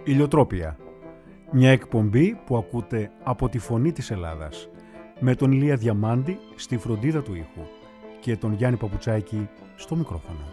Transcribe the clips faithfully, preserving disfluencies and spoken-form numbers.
Ηλιοτρόπια. Μια εκπομπή που ακούτε από τη Φωνή της Ελλάδας, με τον Ηλία Διαμάντη στη φροντίδα του ήχου και τον Γιάννη Παπουτσάκη στο μικρόφωνο.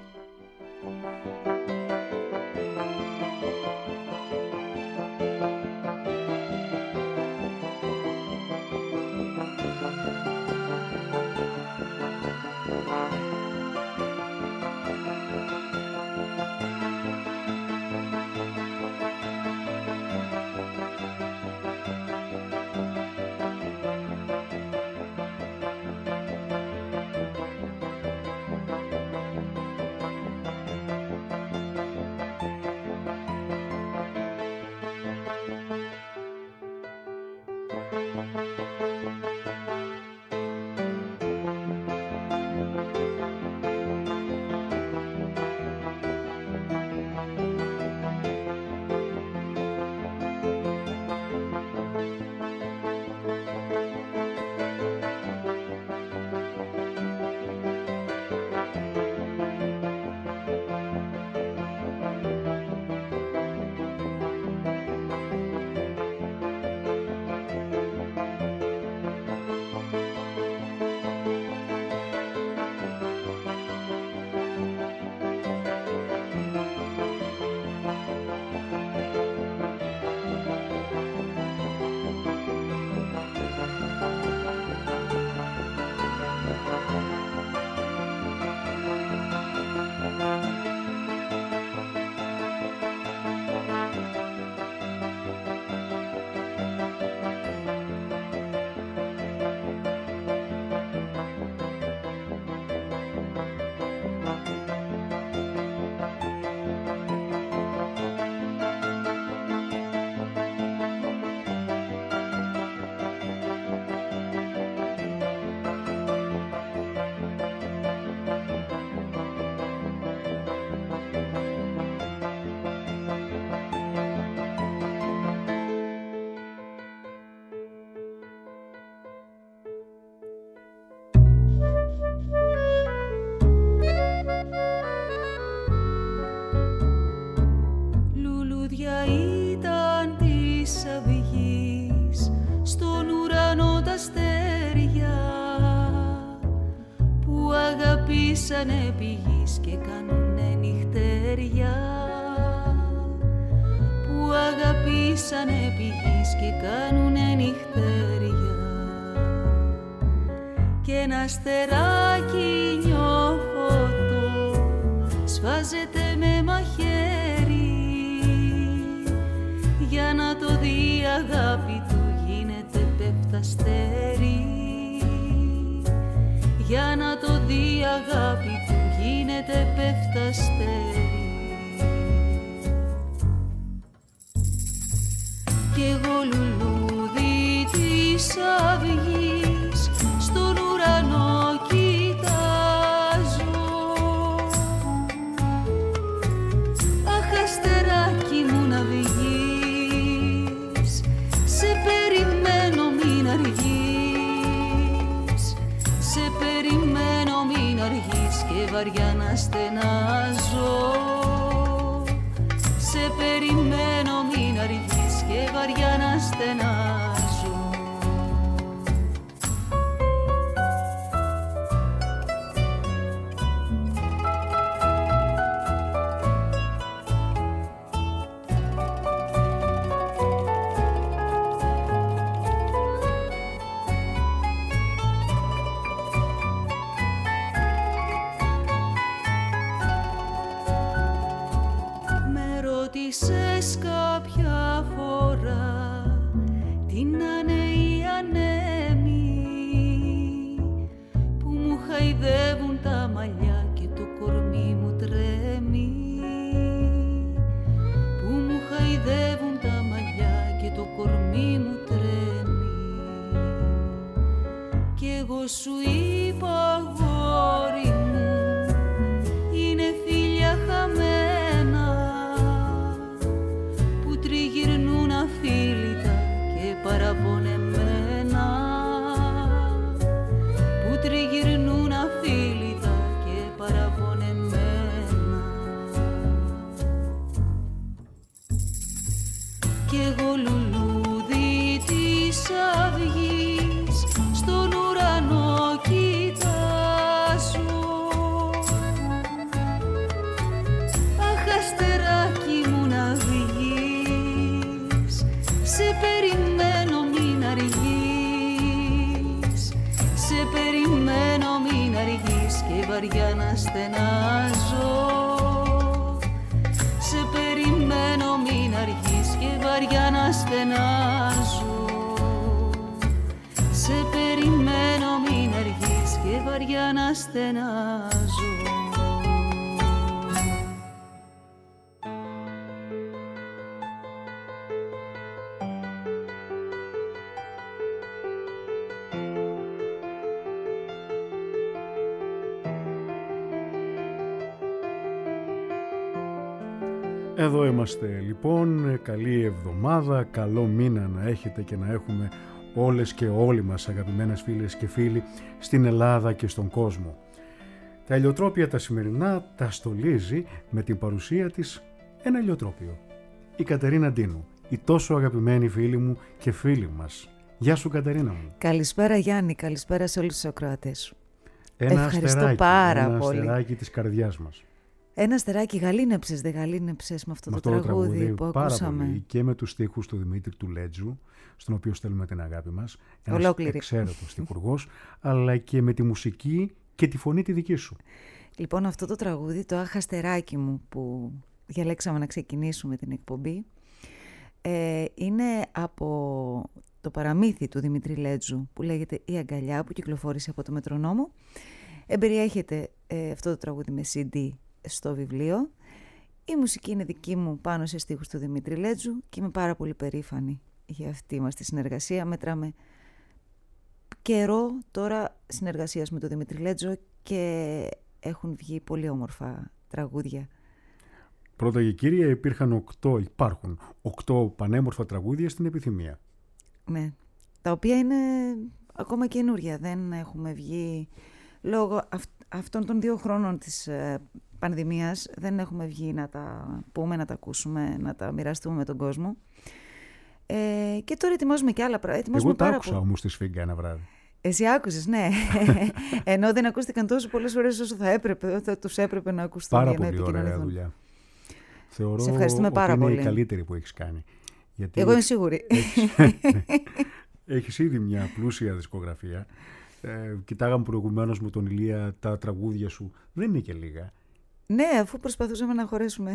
Αγαπήσανε πηγής και κάνουνε νυχτεριά, που αγαπήσανε πηγής και κάνουνε νυχτεριά, και ένα αστεράκι νιώφωτο σφάζεται με μαχαίρι, για να το δει αγάπη του γίνεται πέφτει αστέρι, για να το δει αγάπη του γίνεται πέφτει αστέρι. Κι εγώ λουλούδι της αυγής στον ουρανό κοιτάζω, αχ αστεράκι μου να βγεις, σε περιμένω μην αργείς, σε περιμένω μην αργείς και βαριά να στενάζω, σε περιμένω μην αργείς και βαριά να στενάζω. Ρώτησες κάποια φορά τι να είναι οι ανέμοι που μου χαϊδεύουν τα μαλλιά και το κορμί μου τρέμει, που μου χαϊδεύουν τα μαλλιά και το κορμί μου τρέμει, κι εγώ σου είπα αγόρι μου είναι φίλια χαμένα που τριγυρνούν αφίλητα και παραπονεμένα, που τριγυρνούν αφίλητα και παραπονεμένα. Σε περιμένω μην αργείς και βαριά να στενάζω. Σε περιμένω μην αργείς και βαριά να στενάζω. Σε περιμένω μην αργείς και βαριά να στενάζω. Εδώ είμαστε λοιπόν, καλή εβδομάδα, καλό μήνα να έχετε και να έχουμε όλες και όλοι μας αγαπημένες φίλες και φίλοι στην Ελλάδα και στον κόσμο. Τα ηλιοτρόπια τα σημερινά τα στολίζει με την παρουσία της ένα ηλιοτρόπιο. Η Κατερίνα Ντίνου, η τόσο αγαπημένη φίλη μου και φίλη μας. Γεια σου Κατερίνα μου. Καλησπέρα Γιάννη, καλησπέρα σε όλους τους ακροατές σου. Ένα Ευχαριστώ αστεράκι, πάρα ένα πολύ. Ένα αστεράκι της καρδιάς μας. Ένα αστεράκι, γαλήνεψες, δεν γαλήνεψες με αυτό, με το, αυτό τραγούδι, το τραγούδι που πάρα ακούσαμε. Πολύ, και με τους στίχους του Δημήτρη του Λέτζου, στον οποίο στέλνουμε την αγάπη μας. Ένας Ολόκληρη. εξαίρετος στιχουργός, αλλά και με τη μουσική και τη φωνή τη δική σου. Λοιπόν, αυτό το τραγούδι, το Αχ αστεράκι μου, που διαλέξαμε να ξεκινήσουμε την εκπομπή, ε, είναι από το παραμύθι του Δημήτρη Λέτζου που λέγεται «Η Αγκαλιά», που κυκλοφόρησε από το Μετρονόμο. Εμπεριέχεται ε, αυτό το τραγούδι με σι ντι στο βιβλίο. Η μουσική είναι δική μου πάνω σε στίχους του Δημήτρη Λέτζου και είμαι πάρα πολύ περήφανη για αυτή μας τη συνεργασία. Μέτραμε καιρό τώρα συνεργασίας με τον Δημήτρη Λέτζο και έχουν βγει πολύ όμορφα τραγούδια. Πρώτα και κύρια, υπήρχαν οκτώ, υπάρχουν οκτώ πανέμορφα τραγούδια στην Επιθυμία. Ναι, τα οποία είναι ακόμα καινούρια. Δεν έχουμε βγει λόγω αυ- αυτών των δύο χρόνων της ε, πανδημίας. Δεν έχουμε βγει να τα πούμε, να τα ακούσουμε, να τα μοιραστούμε με τον κόσμο. Ε, και τώρα ετοιμάζουμε και άλλα πράγματα. Εγώ τα πάρα άκουσα πο... όμως στη Σφίγγα ένα βράδυ. Εσύ άκουσες, ναι. Ενώ δεν ακούστηκαν τόσο πολλές φορές όσο θα έπρεπε, θα τους έπρεπε να ακουστούν. Πάρα για να πολύ ωραία επικοινωνηθούν. δουλειά. Θεωρώ Σε ευχαριστούμε ότι πάρα είναι πολύ. η καλύτερη που έχεις κάνει. Γιατί Εγώ είμαι σίγουρη. Έχεις, έχεις ήδη μια πλούσια δισκογραφία. Ε, κοιτάγαμε προηγουμένως με τον Ηλία τα τραγούδια σου. Δεν είναι και λίγα. Ναι, αφού προσπαθούσαμε να χωρέσουμε.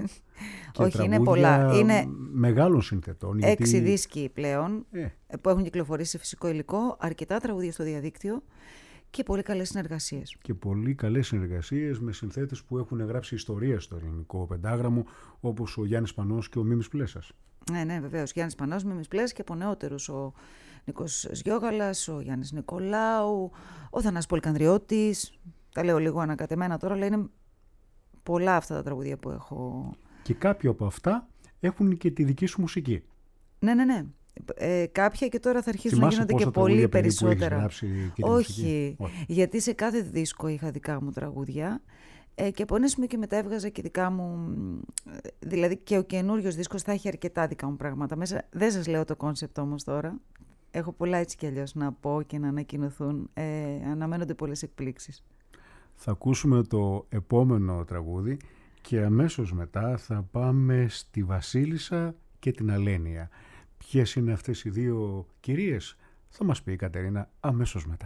Και Όχι, είναι τραγούδια πολλά. Είναι μεγάλων συνθετών. έξι γιατί... δίσκοι πλέον ε. που έχουν κυκλοφορήσει σε φυσικό υλικό, αρκετά τραγούδια στο διαδίκτυο και πολύ καλές συνεργασίες. Και πολύ καλές συνεργασίες με συνθέτες που έχουν γράψει ιστορία στο ελληνικό πεντάγραμμο, όπως ο Γιάννης Πανός και ο Μίμης Πλέσας. Ναι, ναι, βεβαίως. Γιάννης Πανός, Μίμης Πλέσας και από νεότερους ο Νίκος Σγιόγαλας, ο Γιάννης Νικολάου, ο Θανάσης Πολυκανδριώτης. Τα λέω λίγο ανακατεμένα τώρα, αλλά είναι πολλά αυτά τα τραγούδια που έχω. Και κάποια από αυτά έχουν και τη δική σου μουσική. Ναι, ναι, ναι. Ε, κάποια και τώρα θα αρχίσουν Θυμάσαι να γίνονται και πόσα πολύ τραγούδια περίπου έχεις περισσότερα. γράψει και τη Όχι, μουσική? Όχι, γιατί σε κάθε δίσκο είχα δικά μου τραγούδια ε, και από ένα σημείο και μετά έβγαζα και δικά μου, δηλαδή και ο καινούριος δίσκος θα έχει αρκετά δικά μου πράγματα μέσα. Δεν σας λέω το κόνσεπτ όμως τώρα. Έχω πολλά έτσι κι αλλιώς να πω και να ανακοινωθούν. Ε, αναμένονται πολλές εκπλήξεις. Θα ακούσουμε το επόμενο τραγούδι και αμέσως μετά θα πάμε στη Βασίλισσα και την Αλένεια. Ποιες είναι αυτές οι δύο κυρίες? Θα μας πει η Κατερίνα αμέσως μετά.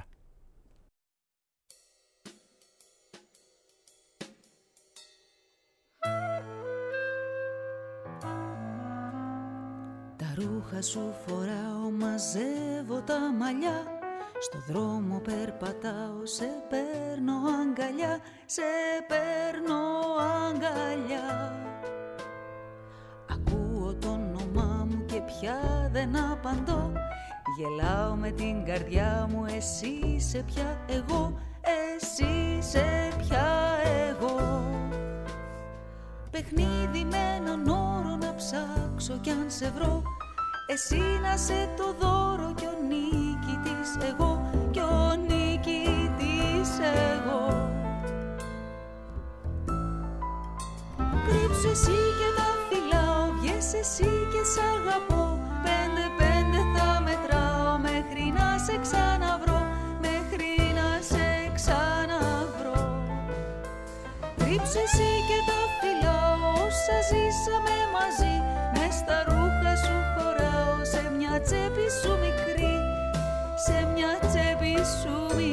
Τα ρούχα σου φοράω, μαζεύω τα μαλλιά, στο δρόμο περπατάω, σε παίρνω αγκαλιά, σε παίρνω αγκαλιά. Ακούω το όνομά μου και πια δεν απαντώ, γελάω με την καρδιά μου, εσύ είσαι πια εγώ, εσύ είσαι πια εγώ. Παιχνίδι με έναν όρο να ψάξω κι αν σε βρω, εσύ να σε το δώρο κι ο νικητής εγώ, κι ο νικητής εγώ. Κρύψου εσύ και τα φυλάω, βγες εσύ και σ' αγαπώ, πέντε πέντε θα μετράω μέχρι να σε ξαναβρω, μέχρι να σε ξαναβρω. Κρύψου εσύ και τα φυλάω, όσα ζήσαμε μαζί, μες στα ρούχα σου χωράω, σε μια τσέπη σου μικρή, σε μια τσέπη σου μικρή.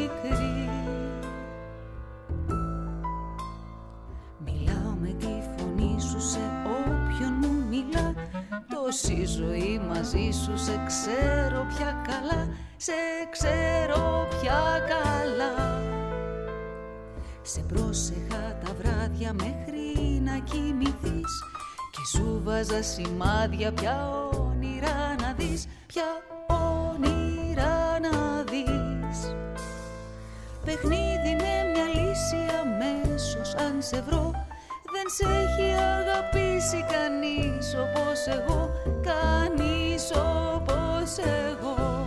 πως η ζωή μαζί σου σε ξέρω πια καλά, σε ξέρω πια καλά. Σε πρόσεχα τα βράδια μέχρι να κοιμηθείς και σου βάζα σημάδια ποια όνειρα να δεις, ποια όνειρα να δεις. Παιχνίδι με μια λύση αμέσως αν σε βρω, δεν σε έχει αγαπήσει κανείς όπως εγώ, κανείς όπως εγώ.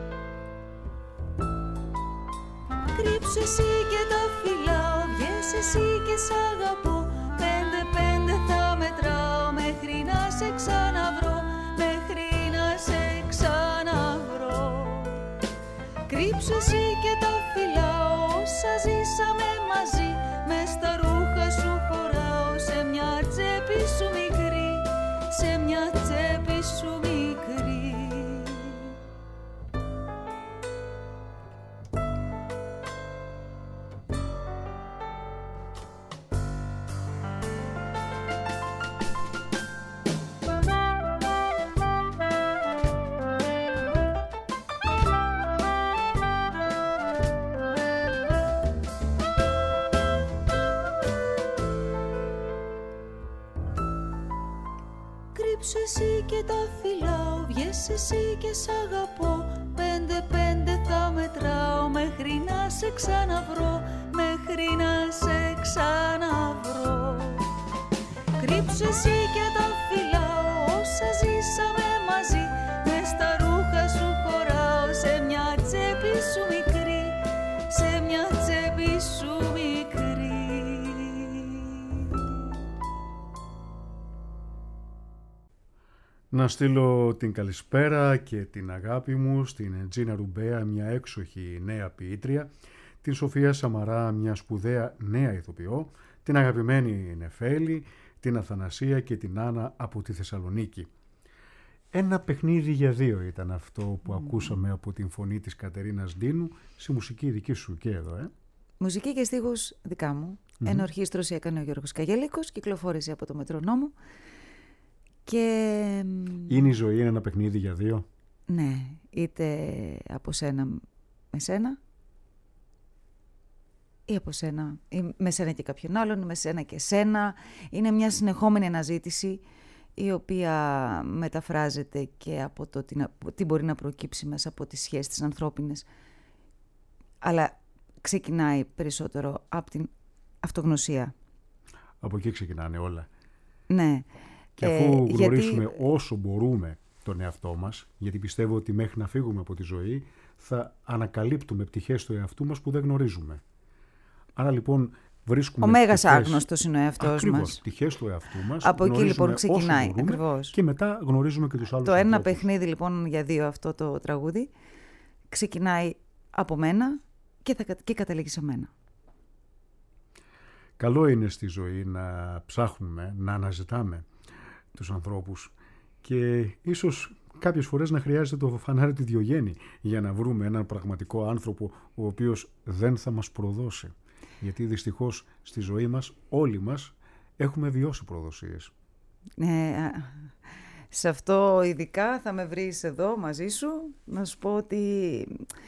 Κρύψου εσύ και τα φυλάω, βγες εσύ και σ' αγαπώ. Πέντε πέντε θα μετράω μέχρι να σε ξαναβρω, μέχρι να σε ξαναβρω. Κρύψου εσύ και τα φυλάω, όσα ζήσαμε μαζί. Μες στα ρούχα σου χωράω, σε μια τσέπη σου μικρή, σε μια τσέπη σου μικρή. Κρύψου εσύ και τα φυλάω, βγες εσύ και σ' αγαπώ. Πέντε πέντε θα μετράω μέχρι να σε ξαναβρω, μέχρι να σε ξαναβρω. Κρύψου εσύ και τα φυλάω, όσα ζήσαμε μαζί. Μες στα ρούχα σου χωράω, σε μια τσέπη σου μικρή, σε μια τσέπη σου μικρή. Να στείλω την καλησπέρα και την αγάπη μου στην Τζίνα Ρουμπέα, μια έξοχη νέα ποιήτρια, την Σοφία Σαμαρά, μια σπουδαία νέα ηθοποιό, την αγαπημένη Νεφέλη, την Αθανασία και την Άννα από τη Θεσσαλονίκη. Ένα παιχνίδι για δύο ήταν αυτό που mm. ακούσαμε από την φωνή της Κατερίνας Ντίνου, σε μουσική δική σου και εδώ, ε. Μουσική και στίχους δικά μου. Mm-hmm. Ενορχήστρωση έκανε ο Γιώργος Καγέλικος, κυκλοφόρησε από το Μετρονόμο. Και... Είναι η ζωή ένα παιχνίδι για δύο? Ναι, είτε από σένα με σένα, ή από σένα ή με σένα και κάποιον άλλον, ή με σένα και σένα. Είναι μια συνεχόμενη αναζήτηση, η οποία μεταφράζεται και από το τι, τι μπορεί να προκύψει μέσα από τις σχέσεις τις ανθρώπινες, αλλά ξεκινάει περισσότερο από την αυτογνωσία. Από εκεί ξεκινάνε όλα. Ναι. Και αφού ε, γνωρίσουμε γιατί... όσο μπορούμε τον εαυτό μας, γιατί πιστεύω ότι μέχρι να φύγουμε από τη ζωή θα ανακαλύπτουμε πτυχές του εαυτού μας που δεν γνωρίζουμε. Άρα λοιπόν βρίσκουμε... Ο μέγας πτυχές... άγνωστος είναι ο εαυτός Ακριβώς, μας. πτυχές του εαυτού μας. Από εκεί λοιπόν ξεκινάει. Ακριβώς. Και μετά γνωρίζουμε και τους άλλους Το ανθρώπους. ένα παιχνίδι λοιπόν για δύο, αυτό το τραγούδι, ξεκινάει από μένα και, θα, και καταλήγει σε μένα. Καλό είναι στη ζωή να ψάχνουμε, να αναζητάμε τους ανθρώπους και ίσως κάποιες φορές να χρειάζεται το φανάρι τη Διογέννη για να βρούμε έναν πραγματικό άνθρωπο ο οποίος δεν θα μας προδώσει. Γιατί δυστυχώς στη ζωή μας όλοι μας έχουμε βιώσει προδοσίες. Ε, σε αυτό ειδικά θα με βρεις εδώ μαζί σου να σου πω ότι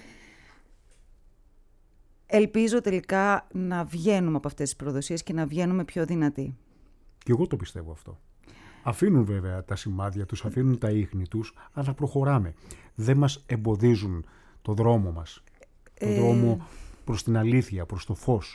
ελπίζω τελικά να βγαίνουμε από αυτές τις προδοσίες και να βγαίνουμε πιο δυνατοί. Και εγώ το πιστεύω αυτό. Αφήνουν βέβαια τα σημάδια τους, αφήνουν τα ίχνη τους, αλλά προχωράμε. Δεν μας εμποδίζουν το δρόμο μας. Το ε... δρόμο προς την αλήθεια, προς το φως.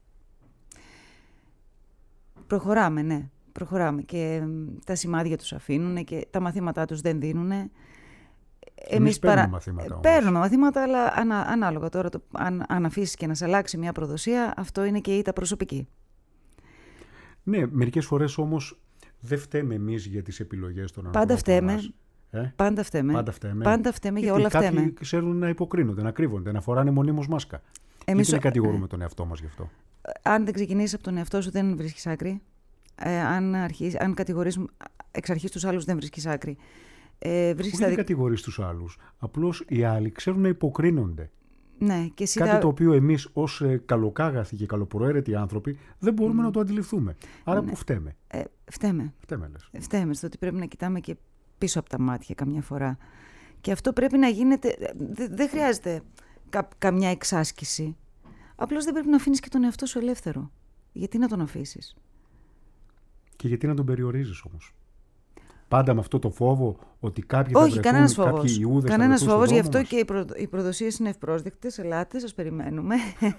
Προχωράμε, ναι. Προχωράμε και τα σημάδια τους αφήνουν και τα μαθήματά τους δεν δίνουν. Εμείς, Εμείς παίρνουμε παρα... μαθήματα όμως. Παίρνουμε μαθήματα, αλλά ανα, ανάλογα τώρα, το, αν, αν αφήσεις και να σε αλλάξει μια προδοσία, αυτό είναι και ήττα προσωπική. Ναι, μερικές φορές όμως δεν φταίμε εμείς για τις επιλογές των Πάντα ανθρώπων φταίμε. μας. Ε? Πάντα φταίμε. Πάντα φταίμε. Πάντα φταίμε για όλα κάποιοι φταίμε. Κάποιοι ξέρουν να υποκρίνονται, να κρύβονται, να φοράνε μονίμως μάσκα. Εμείς... Γιατί να κατηγορούμε τον εαυτό μας γι' αυτό. Αν δεν ξεκινήσεις από τον εαυτό σου, δεν βρίσκεις άκρη. Ε, αν, αρχίσεις, αν κατηγορείς εξ αρχής τους άλλους, δεν βρίσκεις άκρη. Ε, Όχι δεν κατηγορείς τους άλλους. Απλώς οι άλλοι ξέρουν να υποκρίνονται. Ναι, και εσύ Κάτι θα... το οποίο εμείς ως ε, καλοκάγαθοι και καλοπροαίρετοι άνθρωποι δεν μπορούμε mm. να το αντιληφθούμε. Άρα ναι. που φταίμε. Ε, φταίμε. Φταίμε, λες. Φταίμε στο ότι πρέπει να κοιτάμε και πίσω από τα μάτια καμιά φορά. Και αυτό πρέπει να γίνεται, δεν δε χρειάζεται κα, καμιά εξάσκηση. Απλώς δεν πρέπει να αφήνεις και τον εαυτό σου ελεύθερο. Γιατί να τον αφήσεις? Και γιατί να τον περιορίζεις όμως? Πάντα με αυτό το φόβο ότι κάποιοι θα Όχι, βρεθούν, κανένας κάποιοι φόβος. Ιούδες Κανένας θα βρεθούν φόβος, στον γι' αυτό δρόμο και οι, προ... οι προδοσίες είναι ευπρόσδεκτες. Ελάτε, σας περιμένουμε.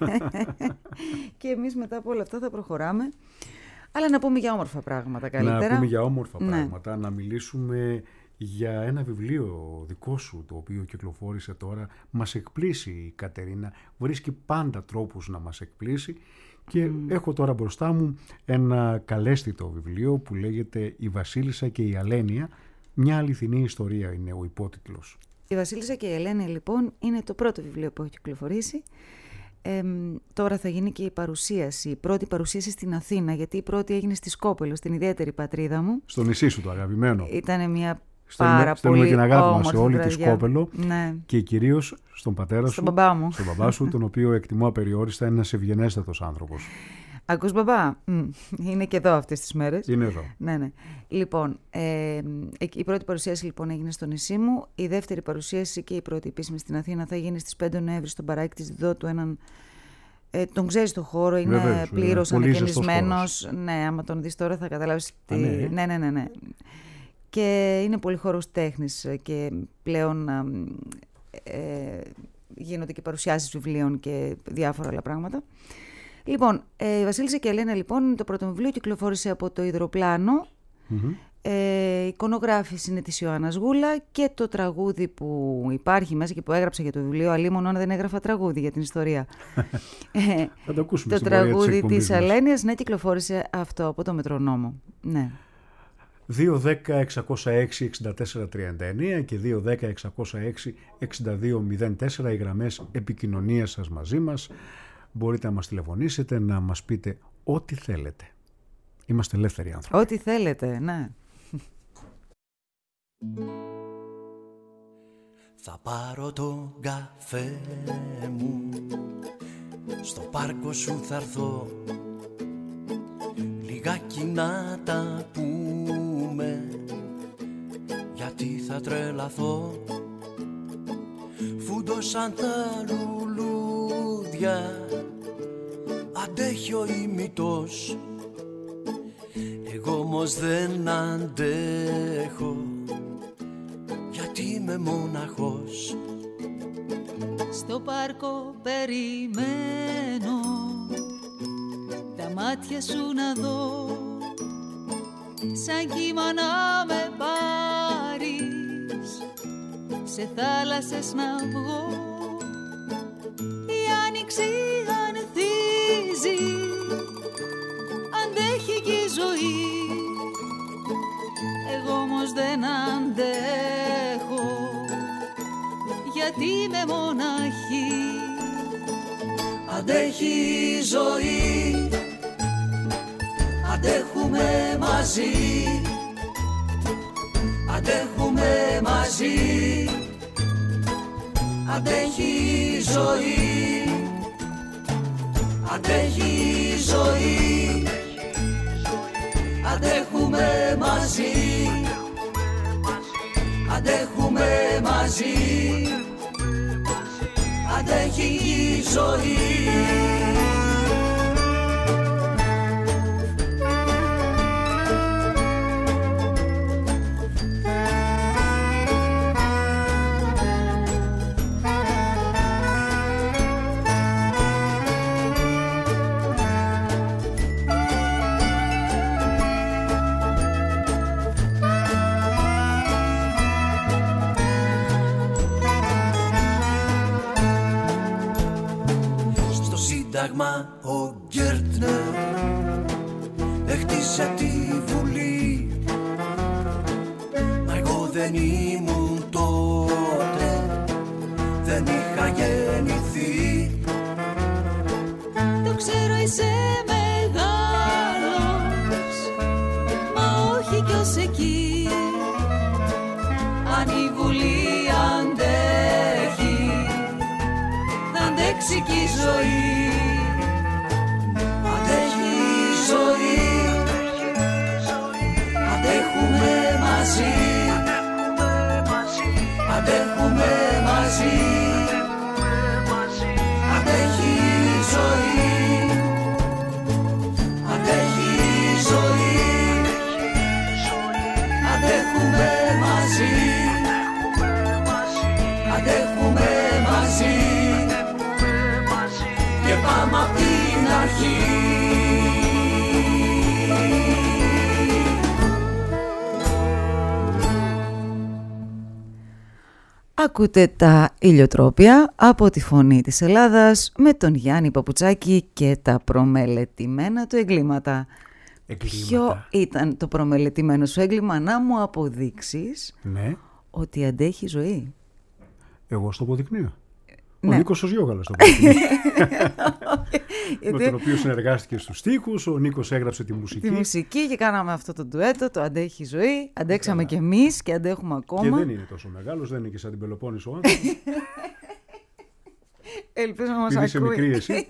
Και εμείς μετά από όλα αυτά θα προχωράμε. Αλλά να πούμε για όμορφα πράγματα καλύτερα. Να πούμε για όμορφα ναι. πράγματα, να μιλήσουμε για ένα βιβλίο δικό σου, το οποίο κυκλοφόρησε τώρα. Μας εκπλήσει η Κατερίνα, βρίσκει πάντα τρόπους να μας εκπλήσει. Και mm. έχω τώρα μπροστά μου ένα καλέσθητο βιβλίο που λέγεται «Η Βασίλισσα και η Αλένεια, μια αληθινή ιστορία» είναι ο υπότιτλος. «Η Βασίλισσα και η Αλένεια» λοιπόν είναι το πρώτο βιβλίο που έχω κυκλοφορήσει. Ε, τώρα θα γίνει και η παρουσίαση, η πρώτη παρουσίαση στην Αθήνα, γιατί η πρώτη έγινε στη Σκόπελο, στην ιδιαίτερη πατρίδα μου. Στο νησί σου το αγαπημένο. Ήταν μια Στέλνουμε, πάρα στέλνουμε πολύ την αγάπη μας σε όλη βραδιά. τη Σκόπελο, ναι. Και κυρίως στον πατέρα στον σου, μπαμπά μου. στον μπαμπά σου, τον οποίο εκτιμώ απεριόριστα, είναι ένας ευγενέστατος άνθρωπος. Ακούς μπαμπά, Μ, είναι και εδώ αυτές τις μέρες. Είναι εδώ. Ναι, ναι. Λοιπόν, ε, η πρώτη παρουσίαση λοιπόν έγινε στο νησί μου, η δεύτερη παρουσίαση και η πρώτη επίσημη στην Αθήνα θα γίνει στις πέντε Νοέμβρη στον παράκι της Δότου, έναν... Ε, τον ξέρεις το χώρο, είναι Βεβαίως, πλήρως ανακαινισμένος. Ναι, άμα τον δεις τώρα θα καταλάβεις τι... ναι. ναι, ναι, ναι, ναι. Και είναι πολύ χώρος τέχνης και πλέον ε, γίνονται και παρουσιάσεις βιβλίων και διάφορα άλλα πράγματα. Λοιπόν, ε, η Βασίλισσα και η Αλένεια λοιπόν, το πρώτο βιβλίο κυκλοφόρησε από το Ιδροπλάνο. Mm-hmm. Ε, η εικονογράφηση είναι της Ιωάννας Γούλα και το τραγούδι που υπάρχει μέσα και που έγραψα για το βιβλίο, αλλήμον αν δεν έγραφα τραγούδι για την ιστορία. ε, Θα το ακούσουμε. Το τραγούδι της, της Αλένειας, ναι, κυκλοφόρησε αυτό από το Μετρονόμο. Ναι. δύο δέκα εξακόσια έξι εξήντα τέσσερα τριάντα εννέα και δύο δέκα εξακόσια έξι εξήντα δύο μηδέν τέσσερα οι γραμμές επικοινωνίας σας μαζί μας. Μπορείτε να μας τηλεφωνήσετε, να μας πείτε ό,τι θέλετε. Είμαστε ελεύθεροι άνθρωποι. Ό,τι θέλετε, ναι. Θα πάρω τον καφέ μου, στο πάρκο σου θα έρθω, λιγάκι να τα πούμε, γιατί θα τρελαθώ. Φούντωσαν τα λουλούδια, αντέχει ο ημιτός, εγώ όμως δεν αντέχω, γιατί είμαι μοναχός. Στο πάρκο περιμένω τα μάτια σου να δω, σαν κύμα να με πάρεις, σε θάλασσες να βγω. Η άνοιξη ανεθίζει, αντέχει και η ζωή, εγώ όμως δεν αντέχω, γιατί είμαι μοναχή. Αντέχει η ζωή, αντέχουμε μαζί, αντέχουμε μαζί, αντέχει η ζωή, αντέχει η ζωή, αντέχουμε μαζί, αντέχουμε μαζί, αντέχει η ζωή. Ο Γκέρτνερ έχτισε τη Βουλή, μα εγώ δεν ήμουν τότε, δεν είχα γεννηθεί. Το ξέρω είσαι μεγάλος, μα όχι κι ως εκεί. Αν η Βουλή αντέχει, θα αντέξει κι η ζωή. Αντέχουμε μαζί, και πάμε απ' την αρχή. Ακούτε τα ηλιοτρόπια από τη Φωνή της Ελλάδας με τον Γιάννη Παπουτσάκη και τα προμελετημένα του εγκλήματα. Εγκλήματα. Ποιο ήταν το προμελετημένο σου έγκλημα, να μου αποδείξεις Ναι. ότι αντέχει ζωή? Εγώ στο αποδεικνύω. Ναι. Ο Νίκος ο Ζιώγαλος το αποδεικνύει. Με τον οποίο συνεργάστηκε στους στίχους, ο Νίκος έγραψε τη μουσική. Τη μουσική και κάναμε αυτό το ντουέτο, το αντέχει ζωή. Αντέξαμε κι εμείς και αντέχουμε ακόμα. Και δεν είναι τόσο μεγάλος, δεν είναι και σαν την Πελοπόννησο ο άνθρωπος. Ελπίζω να μας Επειδή είσαι ακούει. μικρή εσύ.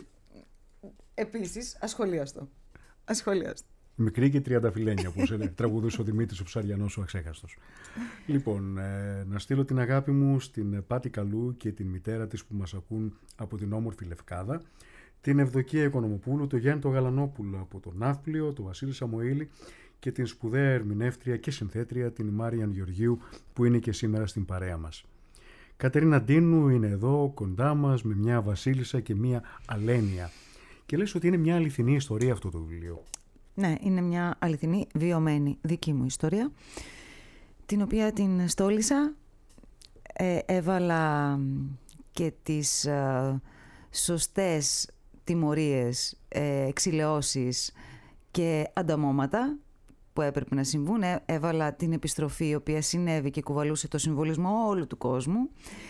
Επίσης, ασχολίαστο. Ασχολίαστο. Μικρή και τριανταφυλλένια, όπως τραγουδούσε ο Δημήτρης ο Ψαριανός ο Αξέχαστος. Λοιπόν, ε, να στείλω την αγάπη μου στην Πάτη Καλού και την μητέρα της που μας ακούν από την όμορφη Λευκάδα, την Ευδοκία Οικονομοπούλου, το Γιάννη το Γαλανόπουλο από το Ναύπλιο, το Βασίλη Σαμοήλη και την σπουδαία ερμηνεύτρια και συνθέτρια την Μάριαν Γεωργίου που είναι και σήμερα στην παρέα μας. Κατερίνα Ντίνου είναι εδώ κοντά μας με μια Βασίλισσα και μια Αλένια. Και λες ότι είναι μια αληθινή ιστορία αυτό το βιβλίο. Ναι, είναι μια αληθινή, βιωμένη δική μου ιστορία, την οποία την στόλισα, ε, έβαλα και τις ε, σωστές τιμωρίες, ε, εξηλαιώσεις και ανταμώματα που έπρεπε να συμβούν. Ε, έβαλα την επιστροφή η οποία συνέβη και κουβαλούσε το συμβολισμό όλου του κόσμου.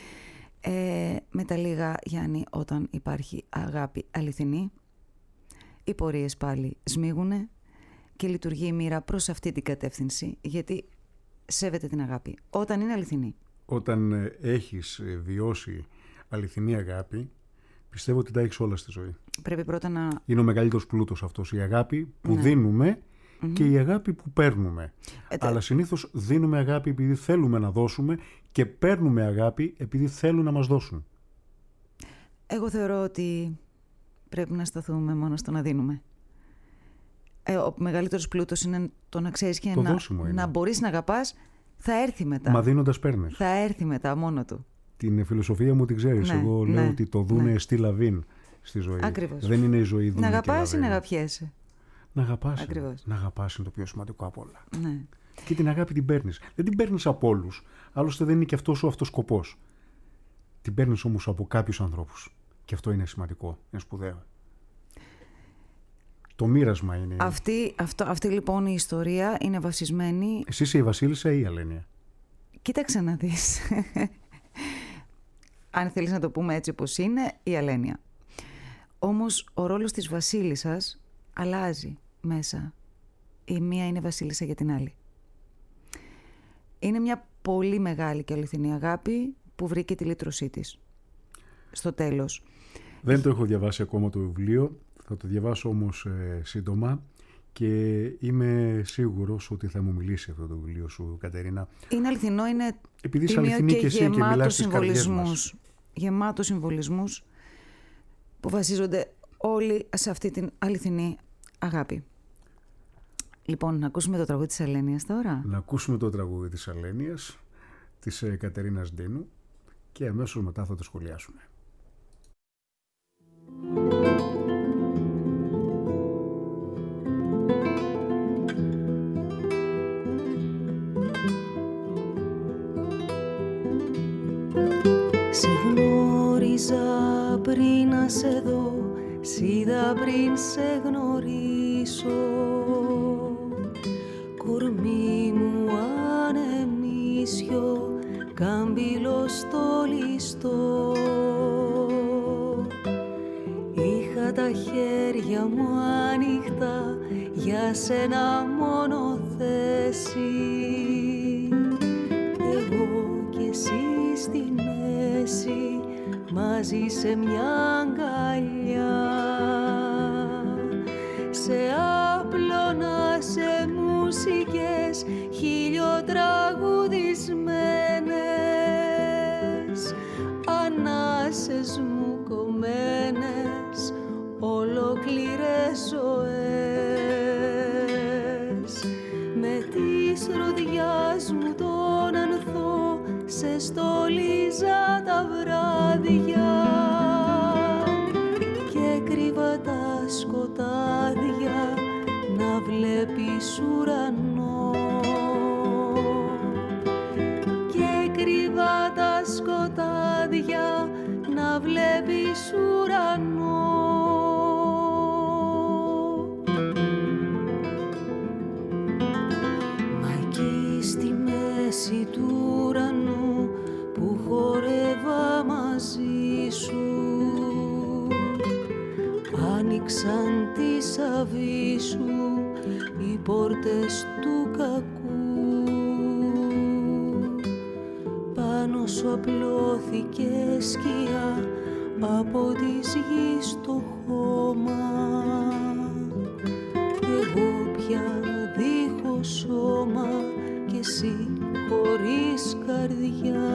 Ε, με τα λίγα, Γιάννη, όταν υπάρχει αγάπη αληθινή, οι πορείες πάλι σμίγουνε και λειτουργεί η μοίρα προς αυτή την κατεύθυνση, γιατί σέβεται την αγάπη όταν είναι αληθινή. Όταν ε, έχεις ε, βιώσει αληθινή αγάπη, πιστεύω ότι τα έχεις όλα στη ζωή. Πρέπει πρώτα να... Είναι ο μεγαλύτερος πλούτος αυτός, η αγάπη που Ναι. δίνουμε Mm-hmm. και η αγάπη που παίρνουμε. Ε, τε- Αλλά συνήθως δίνουμε αγάπη επειδή θέλουμε να δώσουμε και παίρνουμε αγάπη επειδή θέλουν να μας δώσουν. Εγώ θεωρώ ότι πρέπει να σταθούμε μόνο στο να δίνουμε. Ε, ο μεγαλύτερος πλούτος είναι το να ξέρεις και Το να, δώσιμο είναι. να μπορείς να αγαπάς. Θα έρθει μετά. Μα δίνοντας παίρνεις. Θα έρθει μετά μόνο του. Την φιλοσοφία μου την ξέρεις. Ναι, Εγώ ναι, λέω ότι το δούνε ναι. στη λαβίν στη ζωή. Ακριβώς. Δεν είναι η ζωή δούνε Να και αγαπάς ή να λαβίν. αγαπιέσαι. Να αγαπάς. είναι. Ακριβώς. Να αγαπάς είναι το πιο σημαντικό απ' όλα. Ναι. Και την αγάπη την παίρνεις. Δεν την παίρνεις από όλους. Άλλωστε δεν είναι και αυτός ο αυτός σκοπός. Την παίρνεις όμως από κάποιους ανθρώπους. Και αυτό είναι σημαντικό. Είναι σπουδαίο. Το μοίρασμα είναι. Αυτή, αυτό, αυτή λοιπόν η ιστορία είναι βασισμένη... Εσύ είσαι η Βασίλισσα ή η Αλένια? Κοίταξε να δεις. Αν θέλεις να το πούμε έτσι όπως είναι, η Αλένια. Όμως ο ρόλος της Βασίλισσας αλλάζει μέσα. Η μία είναι Βασίλισσα για την άλλη. Είναι μια πολύ μεγάλη και αληθινή αγάπη που βρήκε τη λύτρωσή της. Στο τέλος. Δεν το έχω διαβάσει ακόμα το βιβλίο. Θα το διαβάσω όμως ε, σύντομα και είμαι σίγουρος ότι θα μου μιλήσει αυτό το βιβλίο σου, Κατερίνα. Είναι αληθινό, είναι Επειδή είσαι τίμιο αληθινή και, και εσύ και γεμάτο μιλάς στις καρδιές μας. συμβολισμούς. Γεμάτο συμβολισμούς που βασίζονται όλοι σε αυτή την αληθινή αγάπη. Λοιπόν, να ακούσουμε το τραγούδι της Αλένιας τώρα. Να ακούσουμε το τραγούδι της Αλένιας, της ε, Κατερίνας Ντίνου και αμέσως μετά θα το σχολιάσουμε. Σε γνώριζα πριν να σε δω, σίδα πριν σε γνωρίσω. Κορμί μου ανεμίσιο, κάμπυλο στο ληστό. Είχα τα χέρια μου ανοιχτά, για σένα μόνο θέση. Εγώ κι εσύ στη μέση, μαζί σε μια αγκαλιά. Σε άπλωνα σε μουσικές χιλιοτραγουδισμένες, ανάσες μου κομμένες, ολόκληρες ζωές. Με της ροδιάς μου τον ανθό, σε στολίζα τα βράδια κρύβα τα σκοτάδια να βλέπεις ουρανό, και κρύβα τα σκοτάδια να βλέπεις ουρανό. Μα εκεί στη μέση του ουρανού που χορεύα μαζί σου, άνοιξαν τις αβή σου οι πόρτες του κακού. Πάνω σου απλώθηκε σκιά από της γης το χώμα, εγώ πια δίχως σώμα και εσύ χωρίς καρδιά.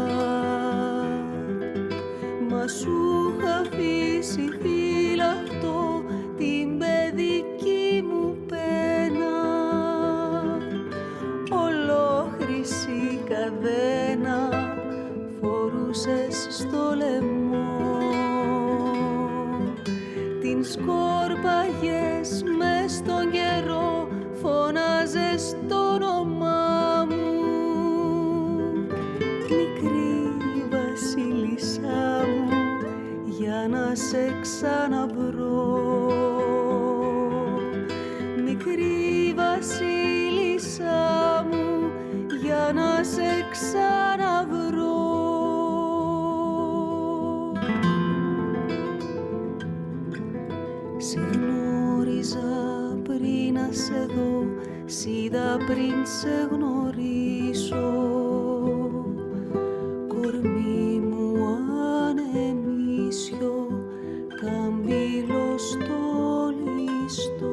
Μα σου είχα αφήσει φύλακτο την παιδική μου πένα, ολόχρυση καδένα φορούσες στο λαιμό, την σκόρπαγες μες στον καιρό, φώναζες το όνομά μου, μικρή βασίλισσά μου, για να σε ξαναβρω. Μικρή βασίλισσά μου, για να σε ξαναβρω. Σε γνώριζα πριν να σε δω, σ' είδα πριν σε γνωρίσω, κορμί μου ανεμίσιο, καμπύλο στο ληστό.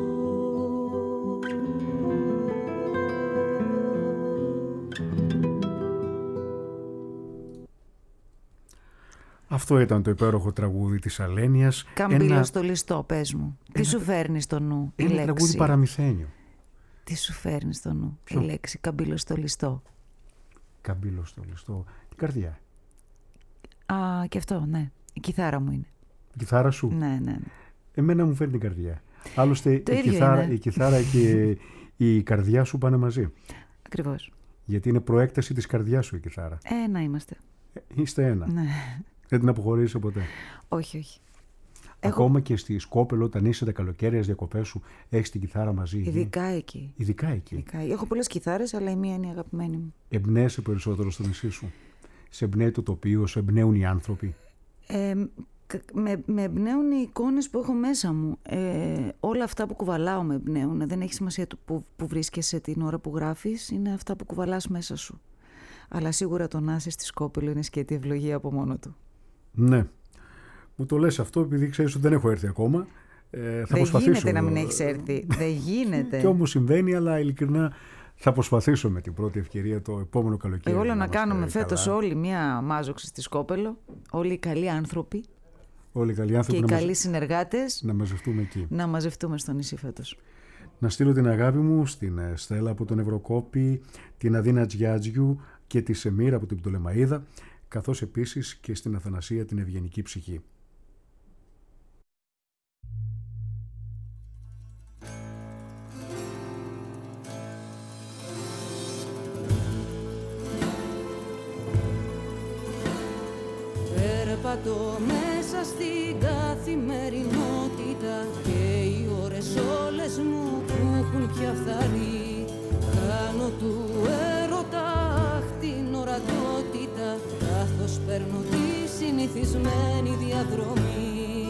Αυτό ήταν το υπέροχο τραγούδι της Αλένιας. Καμπύλο ένα... στο ληστό, πες μου. Τι ένα... σου φέρνει στο νου η ένα λέξη? τραγούδι παραμυθένιο. Τι σου φέρνει στο νου Ποιο? η λέξη καμπύλο στο ληστό? Καμπύλο στο ληστό. Την καρδιά. Α, και αυτό, ναι. Η κιθάρα μου είναι. Η κιθάρα σου. Ναι, ναι, ναι. Εμένα μου φέρνει την καρδιά. Άλλωστε Το η ίδιο κιθάρα, είναι. η κιθάρα και η καρδιά σου πάνε μαζί. Ακριβώς. Γιατί είναι προέκταση της καρδιάς σου η κιθάρα. Ένα είμαστε. Ε, είστε ένα. Ναι. Δεν την αποχωρήσει ποτέ. Όχι, όχι. Ακόμα και στη Σκόπελο, όταν είσαι τα καλοκαίριες διακοπές σου, έχεις την κιθάρα μαζί. Ειδικά εκεί. Ειδικά εκεί. Ειδικά. Έχω πολλές κιθάρες, αλλά η μία είναι η αγαπημένη μου. Εμπνέεσαι περισσότερο στο νησί σου? Σε εμπνέει το τοπίο, σε εμπνέουν οι άνθρωποι? Ε, με, με εμπνέουν οι εικόνες που έχω μέσα μου. Ε, όλα αυτά που κουβαλάω με εμπνέουν. Δεν έχει σημασία το που, που βρίσκεσαι την ώρα που γράφεις. Είναι αυτά που κουβαλάς μέσα σου. Αλλά σίγουρα το να είσαι στη Σκόπελο είναι σκέτη ευλογία από μόνο του. Ναι. Μου το λες αυτό επειδή ξέρεις ότι δεν έχω έρθει ακόμα. Ε, θα δεν προσπαθήσω. γίνεται να μην έχεις έρθει. Δεν γίνεται. Και όμως συμβαίνει, αλλά ειλικρινά θα προσπαθήσω με την πρώτη ευκαιρία το επόμενο καλοκαίρι. Εγώ λέω να, να κάνουμε καλά. φέτος όλοι μία μάζοξη στη Σκόπελο. Όλοι οι καλοί άνθρωποι. Όλοι οι καλοί άνθρωποι. Και οι καλοί μαζε... συνεργάτες. Να μαζευτούμε εκεί. Να μαζευτούμε στο νησί φέτος. Να στείλω την αγάπη μου στην Στέλλα από τον Ευρωκόπη, την Αδίνα Τζιάτζιου και τη Σεμίρα από την Πτολεμαΐδα, καθώς επίσης και στην Αθανασία την Ευγενική Ψυχή. Περπατώ μέσα στην καθημερινότητα και οι ώρες όλες μου που έχουν πια φθαρεί. Κάνω του έρωτα την ορατότητα, καθώς παίρνω τη συνηθισμένη διαδρομή.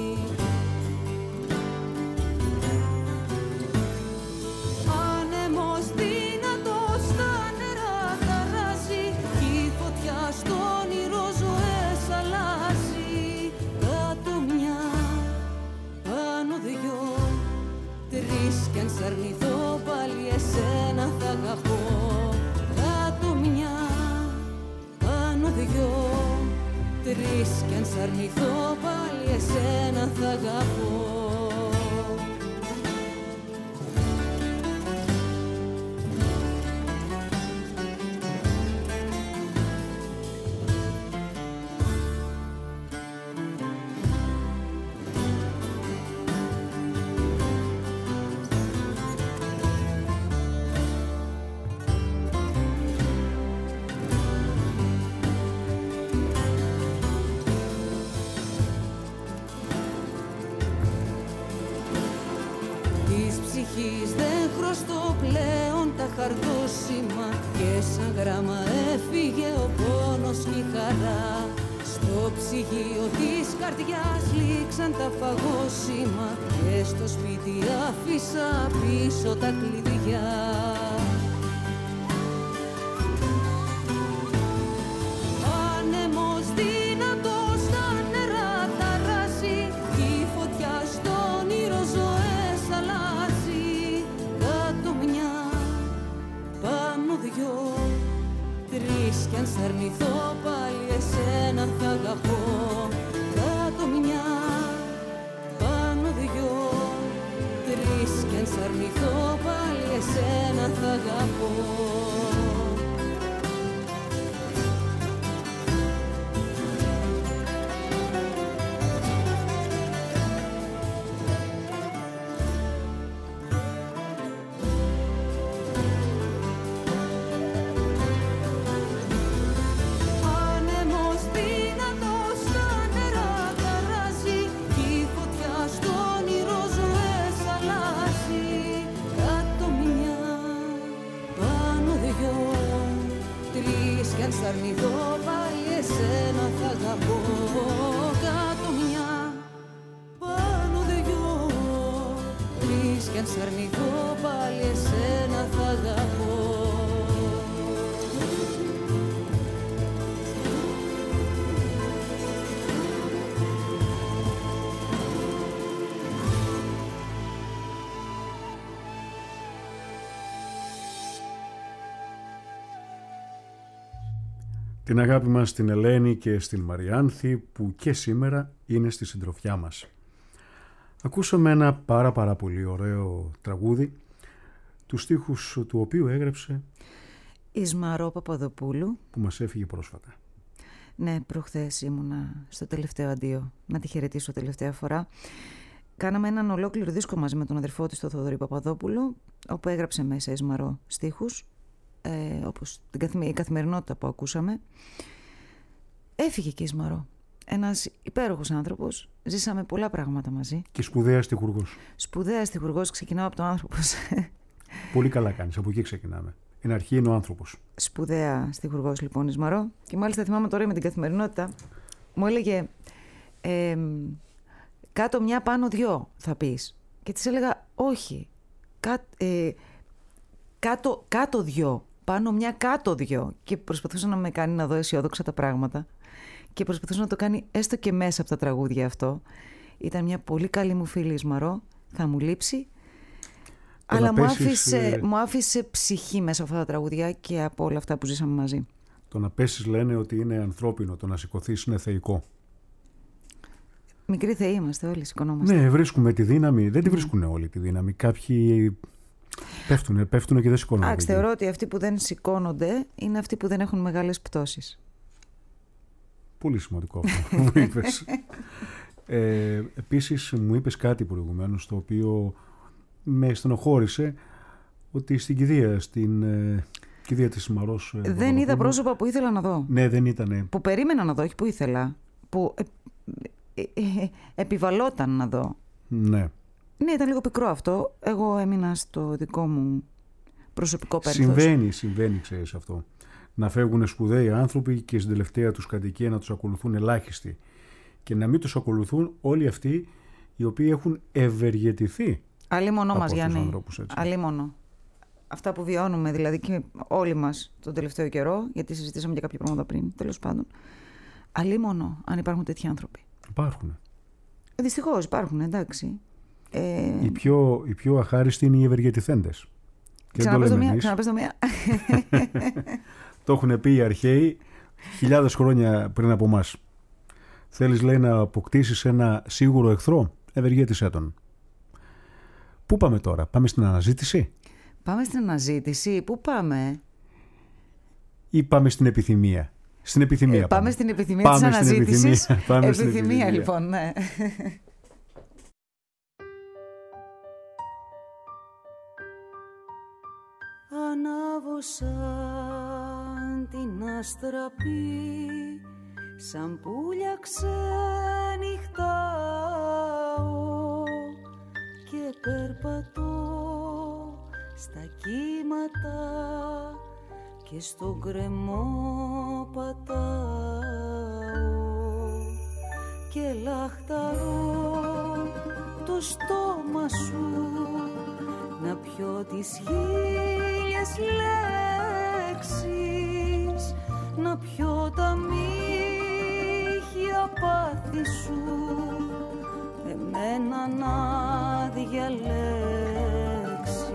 Άνεμος δυνατός στα νερά χαράζει, κι η φωτιά στο όνειρο ζωές αλλάζει. Κάτω μια, πάνω δυο, τρεις κι αν σ' αρνηθώ πάλι εσένα θα αγαπώ. Κάτω μια, πάνω δυο, τρεις κι αν σ' αρνηθώ πάλι εσένα θα αγαπώ. ψυχής δεν χρωστώ πλέον τα χαρτόσημα και σαν γράμμα έφυγε ο πόνος και η χαρά. Στο ψυγείο της καρδιάς λήξαν τα φαγόσημα και στο σπίτι άφησα πίσω τα κλειδιά. Άνεμος δυνατός στα νερά ταράζει, η φωτιά στο όνειρο ζωές αλλάζει. Κάτω μια, πάνω δυο, τρεις κι αν σ' αρνηθώ πάλι εσένα θα αγαπώ. Κάτω μια, πάνω δυο, τρεις κι αν σ' αρνηθώ πάλι εσένα θα αγαπώ. Κι αν σ' αρνηθώ πάλι εσένα θα αγαπώ. Κάτω μια, πάνω δυο, τρεις κι αν σ' αρνηθώ πάλι εσένα θα αγαπώ. Την αγάπη μας στην Ελένη και στην Μαριάνθη που και σήμερα είναι στη συντροφιά μας. Ακούσαμε ένα πάρα πάρα πολύ ωραίο τραγούδι, τους στίχους του οποίου έγραψε Ισμαρό Παπαδοπούλου, που μας έφυγε πρόσφατα. Ναι, προχθές ήμουνα στο τελευταίο αντίο, να τη χαιρετήσω τελευταία φορά. Κάναμε έναν ολόκληρο δίσκο μαζί με τον αδερφό της, τον Θοδωρή Παπαδόπουλο, όπου έγραψε μέσα Ισμαρό στίχους. Ε, όπως την καθημερι... η καθημερινότητα που ακούσαμε. Έφυγε και η Ισμαρό. Ένας υπέροχος άνθρωπος. Ζήσαμε πολλά πράγματα μαζί. Και σπουδαία στιχουργός. Σπουδαία στιχουργός. Ξεκινάω από τον άνθρωπος. Πολύ καλά κάνεις. Από εκεί ξεκινάμε. Εν αρχή είναι ο άνθρωπος. Σπουδαία στιχουργός λοιπόν η Ισμαρό. Και μάλιστα θυμάμαι τώρα με την καθημερινότητα. Μου έλεγε ε, κάτω μια πάνω δυο θα πεις. Και της έλεγα όχι. Κά, ε, κάτω, κάτω δυο. Πάνω μια κάτω δυο. Και προσπαθούσα να με κάνει να δω αισιόδοξα τα πράγματα. Και προσπαθούσα να το κάνει έστω και μέσα από τα τραγούδια αυτό. Ήταν μια πολύ καλή μου φίλη η Ισμαρό. Θα μου λείψει. Το αλλά μου, πέσεις, άφησε, ε... μου άφησε ψυχή μέσα από αυτά τα τραγούδια και από όλα αυτά που ζήσαμε μαζί. Το να πέσεις λένε ότι είναι ανθρώπινο. Το να σηκωθείς είναι θεϊκό. Μικροί θεοί είμαστε όλοι, σηκωνόμαστε. Ναι, βρίσκουμε τη δύναμη. Δεν τη βρίσκουν όλοι τη δύναμη. Κάποιοι πέφτουνε, πέφτουνε και δεν σηκώνονται. Άξ, θεωρώ ότι αυτοί που δεν σηκώνονται είναι αυτοί που δεν έχουν μεγάλες πτώσεις. Πολύ σημαντικό αυτό που είπες. ε, επίσης μου είπες κάτι προηγουμένως το οποίο με στενοχώρησε, ότι στην κηδεία, στην ε, κηδεία της Ισμαρός... Ε, δεν είδα πρόσωπα που ήθελα να δω. Ναι, δεν ήτανε. Που περίμενα να δω, όχι που ήθελα. Που ε, ε, ε, επιβαλόταν να δω. Ναι. Ναι, ήταν λίγο πικρό αυτό. Εγώ έμεινα στο δικό μου προσωπικό πένθος. Συμβαίνει, συμβαίνει, ξέρεις αυτό. Να φεύγουν σπουδαίοι άνθρωποι και στην τελευταία τους κατοικία να τους ακολουθούν ελάχιστοι. Και να μην τους ακολουθούν όλοι αυτοί οι οποίοι έχουν ευεργετηθεί. Αλίμονο μας, Γιάννη. Αλίμονο. Αυτά που βιώνουμε δηλαδή και όλοι μας τον τελευταίο καιρό, γιατί συζητήσαμε για κάποια πράγματα πριν, τέλος πάντων. Αλίμονο αν υπάρχουν τέτοιοι άνθρωποι. Υπάρχουν. Δυστυχώς υπάρχουν, εντάξει. Ε... Οι, πιο, οι πιο αχάριστοι είναι οι ευεργετηθέντες. Ξαναπες το μία. Ξαναπες το μία. Το έχουν πει οι αρχαίοι χιλιάδες χρόνια πριν από εμάς. Θέλεις, λέει, να αποκτήσεις ένα σίγουρο εχθρό, ευεργέτησέ τον. Πού πάμε τώρα, πάμε στην αναζήτηση? Πάμε στην αναζήτηση, πού πάμε? Ή πάμε στην επιθυμία? Στην επιθυμία ε, πάμε. Πάμε στην επιθυμία πάμε της αναζήτησης. Πάμε επιθυμία, στην επιθυμία λοιπόν, ναι. Ανάβω σαν την αστραπή, σαν πουλιά ξενυχτάω και περπατώ στα κύματα και στον κρεμό πατάω και λαχταρώ το στόμα σου να πιω τις χίλιες λέξεις, να πιω τα μύχια πάθη σου, εμένα να διαλέξεις.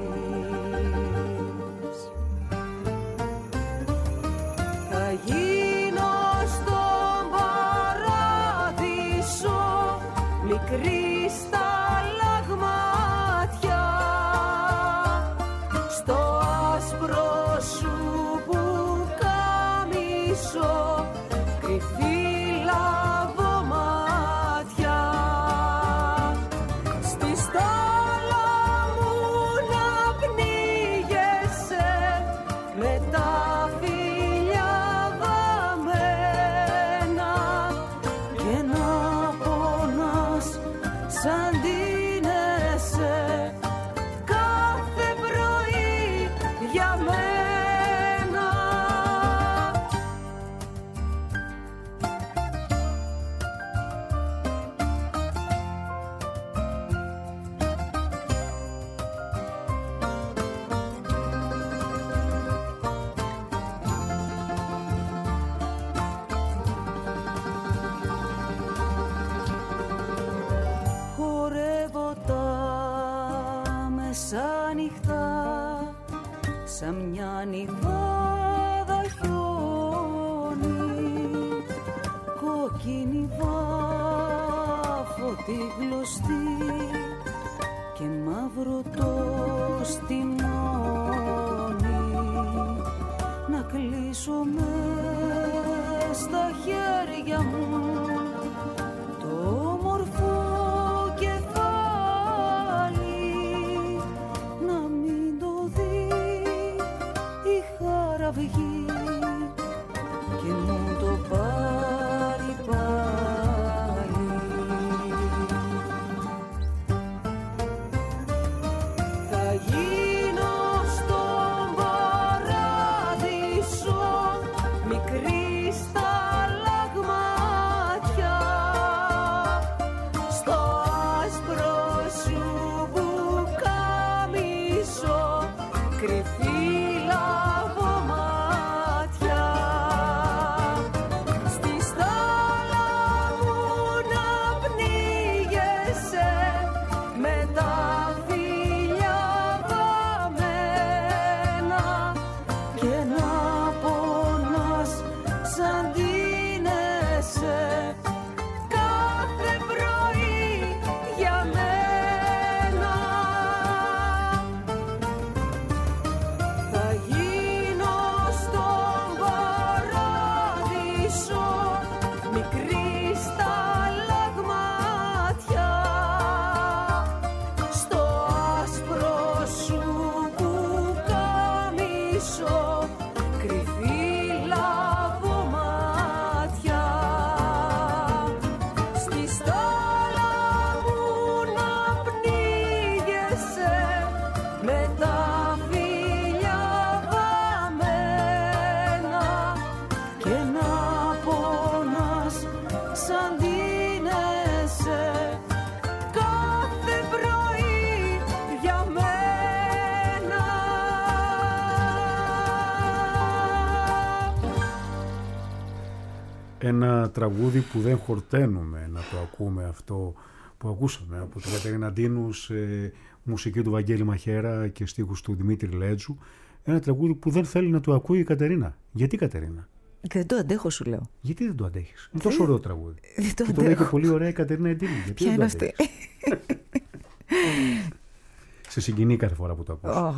Θα γίνω στον παράδεισο μικρή σταλαγμάτια, στο άσπρο σου που καμίσω κρυφή λαβομάτια, στη στάλα μου να πνίγεσαι με τα φιλιά βαμμένα και να πονάς σαν ντύνεσαι κάθε πρωί για μένα. Χορεύω τα μεσάνυχτα σαν μια νυχάδα χιόνι, κόκκινη βάφω τη γλωστή και μαύρο το στιμόνι, να κλείσω μες στα χέρια μου το όμορφο κεφάλι, να μην το δει η χαραυγή και μου το πάρει πάλι. Θα γίνω στον παράδεισο μικρή σταλαγμάτια, στο άσπρο σου που καμίσω κρυφή λαβομάτια, στη στάλα μου να πνίγεσαι με τα φιλιά βαμμένα και να πονάς σαν ντύνεσαι κάθε πρωί για μένα. Θα γίνω στον παράδεισο μικρή σταλαγμάτια, στο άσπρο σου που καμίσω κρυφή λαβομάτια, στη στάλα μου να πνίγεσαι με τα φιλιά βαμμένα και να πονάς σαν ντύνεσαι κάθε πρωί για μένα. Ένα τραγούδι που δεν χορταίνουμε να το ακούμε αυτό που ακούσαμε από την Κατερίνα Ντίνου σε μουσική του Βαγγέλη Μαχέρα και στίχους του Δημήτρη Λέτζου. Ένα τραγούδι που δεν θέλει να το ακούει η Κατερίνα. Γιατί, Κατερίνα? Δεν το αντέχω, σου λέω. Γιατί δεν το αντέχεις? Είναι τόσο ωραίο τραγούδι. Δεν το Και το λέει και αντέχω. πολύ ωραία η Κατερίνα Ντίνου. Γιατί Ποια δεν είναι το αυτή? αντέχεις? Σε συγκινεί κάθε φορά που το ακούς. Ω,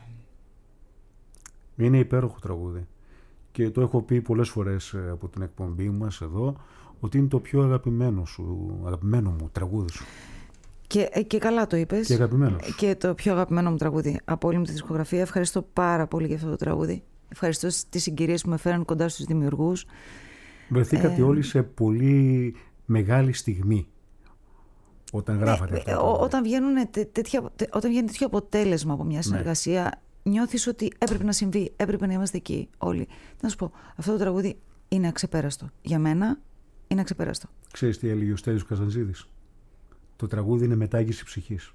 Είναι υπέροχο τραγούδι. Και το έχω πει πολλές φορές ε, από την εκπομπή μας εδώ, ότι είναι το πιο αγαπημένο σου, αγαπημένο μου τραγούδι σου. Και, και καλά το είπες. Και αγαπημένο σου. Και το πιο αγαπημένο μου τραγούδι από όλη μου τη δισκογραφία. Ευχαριστώ πάρα πολύ για αυτό το τραγούδι. Ευχαριστώ τις συγκυρίες που με φέραν κοντά στους δημιουργούς. Βρεθήκατε Ε, όλοι σε πολύ μεγάλη στιγμή. όταν γράφατε ναι, αυτά. Ό, όταν, βγαίνουν τε, τέτοια, τε, όταν βγαίνει τέτοιο αποτέλεσμα από μια συνεργασία, ναι. νιώθεις ότι έπρεπε να συμβεί, έπρεπε να είμαστε εκεί όλοι. Να σου πω, αυτό το τραγούδι είναι αξεπέραστο. Για μένα είναι αξεπέραστο. Ξέρεις τι έλεγε ο Στέλιος Καζαντζίδης? Το τραγούδι είναι μετάγγιση ψυχής.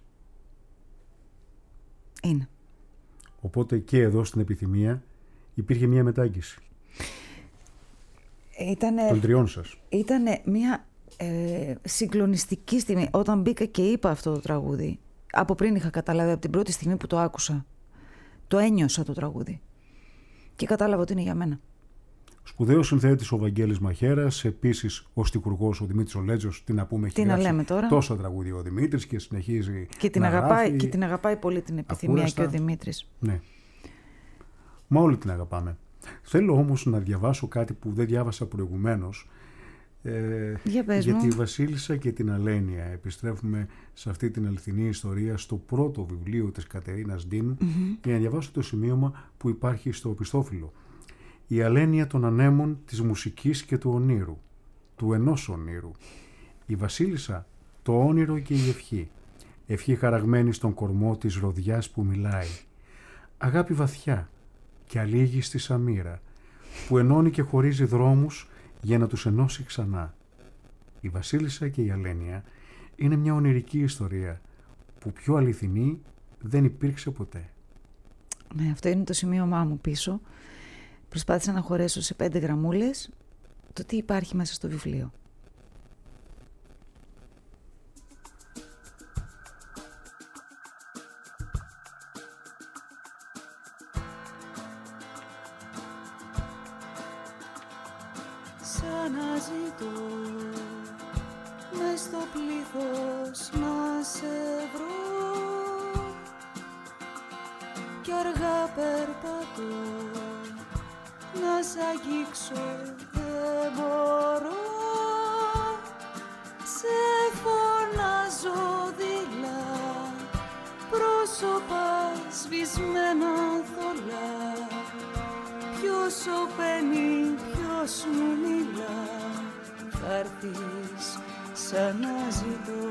Είναι. Οπότε και εδώ στην Επιθυμία υπήρχε μια μετάγγιση. Ήτανε, των τριών σας. Ήταν μια ε, συγκλονιστική στιγμή. Όταν μπήκα και είπα αυτό το τραγούδι, από πριν είχα καταλάβει, από την πρώτη στιγμή που το άκουσα, το ένιωσα το τραγούδι. Και κατάλαβα ότι είναι για μένα. Σπουδαίος συνθέτης ο Βαγγέλης Μαχαίρας, επίσης ο στιχουργός ο Δημήτρης ο Λέτζος, τι να πούμε, έχει γράψει τόσα τραγούδια ο Δημήτρης και συνεχίζει και την, να αγαπάει, γράφει. Και την αγαπάει πολύ την Επιθυμία ακούραστα. Και ο Δημήτρης. Ναι. Μα όλοι την αγαπάμε. Θέλω όμως να διαβάσω κάτι που δεν διάβασα προηγουμένως. Ε, Για πες για μου. τη Βασίλισσα και την Αλένεια. Επιστρέφουμε σε αυτή την αληθινή ιστορία στο πρώτο βιβλίο της Κατερίνας Ντίνου mm-hmm. για να διαβάσω το σημείωμα που υπάρχει στο οπισθόφυλλο. Η Αλένεια των ανέμων, της μουσικής και του ονείρου, του ενός ονείρου. Η Βασίλισσα, το όνειρο και η ευχή. Ευχή χαραγμένη στον κορμό της ροδιάς που μιλάει. Αγάπη βαθιά και αλήγιστη σαμίρα, που ενώνει και χωρίζει δρόμους για να τους ενώσει ξανά. Η Βασίλισσα και η Αλένεια είναι μια ονειρική ιστορία που πιο αληθινή δεν υπήρξε ποτέ. Ναι, αυτό είναι το σημείωμά μου πίσω. Προσπάθησα να χωρέσω σε πέντε γραμμούλες το τι υπάρχει μέσα στο βιβλίο. Σαν να ζητώ μες στο πλήθος να σε βρω κι αργά περπατώ να σ' αγγίξω δεν μπορώ. Σε φωνάζω δειλά, πρόσωπα σβησμένα θολά. Ποιος σωπαίνει, ποιος μου μιλά, θα έρθεις σαν να ζητώ.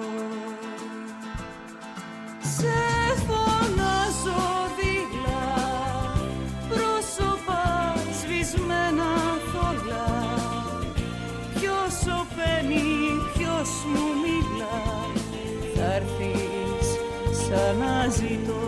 Σε φωνάζω δειλά, πρόσωπα σβησμένα θολά. Ποιος σωπαίνει, ποιος μου μιλά, θα έρθεις σαν να ζητώ.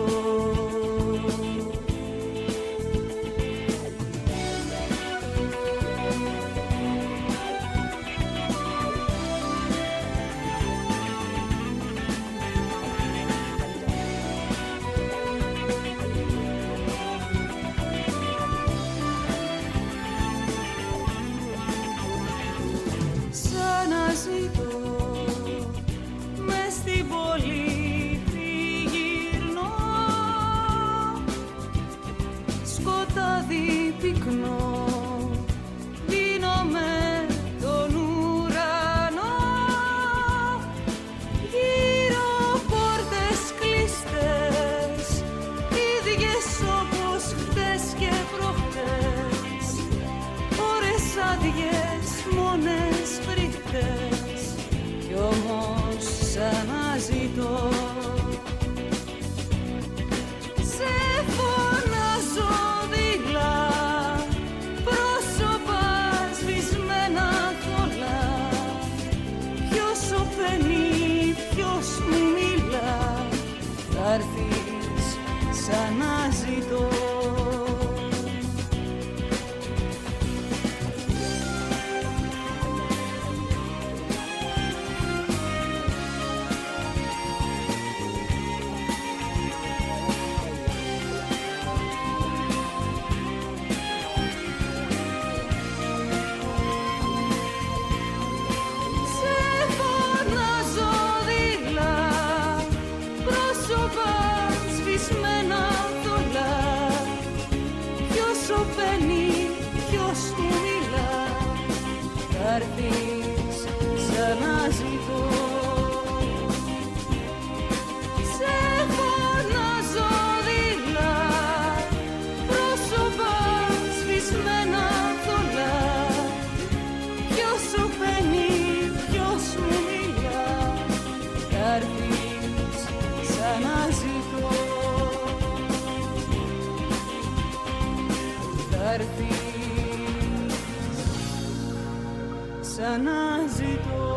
Ζητώ μες στην πόλη τριγυρνώ ξαναζητώ. Θα έρθεις, ξαναζητώ.